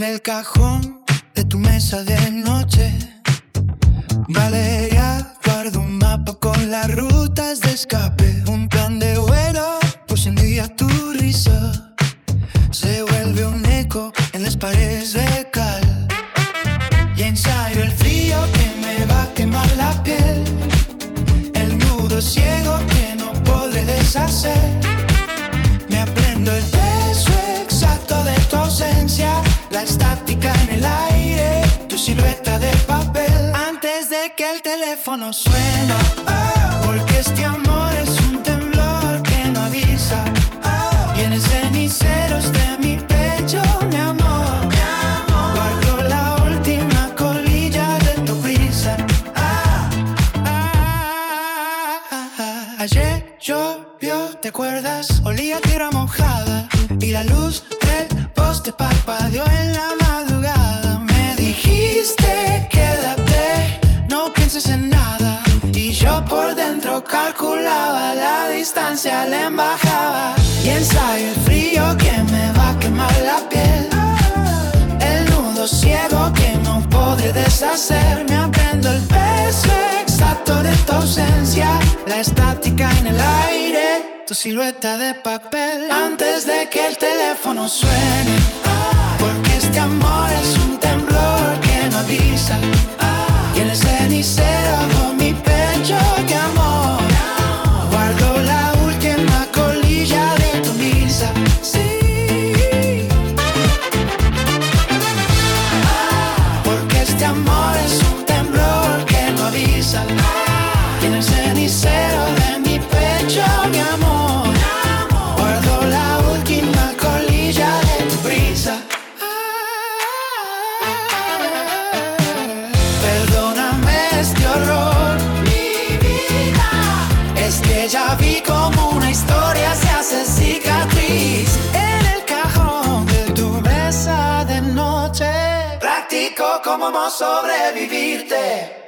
el cajón de tu mesa de noche, Valeria, guardo un mapa con las rutas de escape. Un plan de vuelo por si un día tu risa se vuelve un eco en las paredes de cal. Y ensayo el frío que me va a quemar la piel, el nudo ciego que no podré deshacer. Me aprendo el peso exacto de tu ausencia, la estática en el aire, tu silueta de papel. Antes de que el teléfono suene, porque este amor es un temblor que no avisa. Y en el ceniceros de mi pecho, mi amor, guardo la última colilla de tu brisa. Ayer llovió, ¿te acuerdas? Olía a tierra mojada y la luz del poste parpadeó en la madrugada. Me dijiste quédate, no pienses en nada, y yo por dentro calculaba la distancia, le embajaba. Y ensayo el frío que me va a quemar la piel, el nudo ciego que no podré deshacer. Me aprendo el peso exacto de tu ausencia, la estática en el aire, tu silueta de papel. Antes de que el teléfono suene, porque este amor es un temblor que no avisa. Y en el cenicero con mi pecho de amor, guardo la última colilla de tu misa. Sí, porque este amor es un temblor que no avisa. Y en el cenicero de mi pecho, mi amor, guardo la última colilla de tu brisa. Perdóname este horror, mi vida, es que ya vi como una historia se hace cicatriz. En el cajón de tu mesa de noche, practico cómo sobrevivirte.